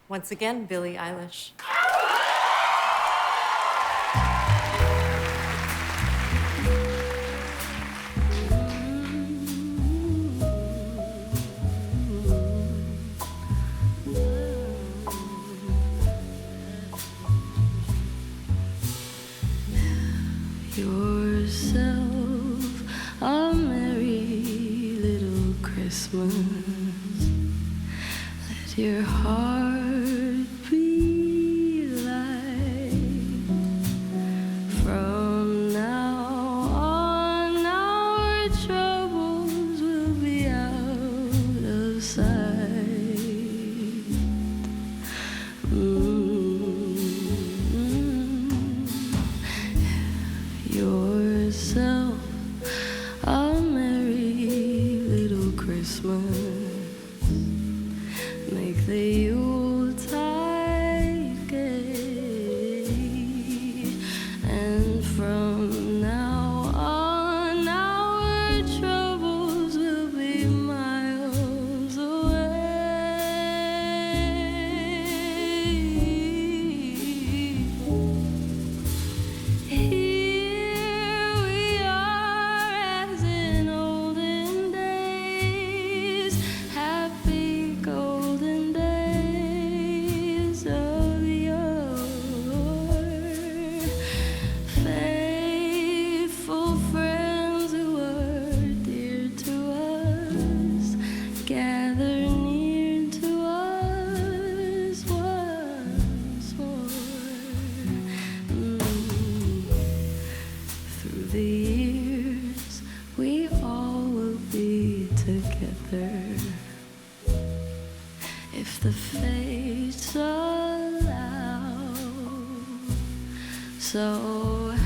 Once again, Billie Eilish. Yourself a merry little Christmas. Let your heart be light. From now on, our troubles will be out of sight. Yourself a merry little Christmas. Make the Yuletide gay. And from now on, our troubles will be miles away. Here we are as in olden days, happy golden days of yore. Faithful friends who were dear to us, gather near to us once more. Through the years, we all will be together, if the fates allow. So